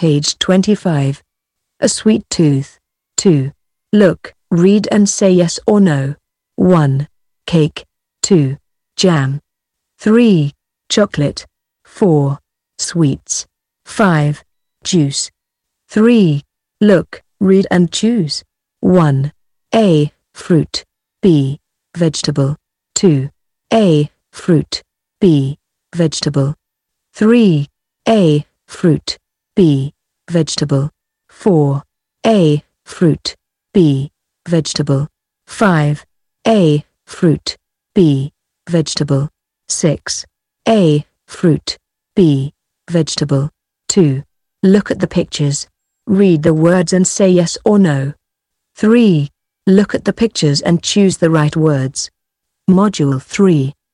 Page 25. A sweet tooth. 2. Look, read and say yes or no. 1. Cake. 2. Jam. 3. Chocolate. 4. Sweets. 5. Juice. 3. Look, read and choose. 1. A. Fruit. B. Vegetable. 2. A. Fruit. B. Vegetable. 3. A. Fruit. B. Vegetable. 4. A. Fruit. B. Vegetable. 5. A. Fruit. B. Vegetable. 6. A. Fruit. B. Vegetable. 2. Look at the pictures. Read the words and say yes or no. 3. Look at the pictures and choose the right words. Module 3.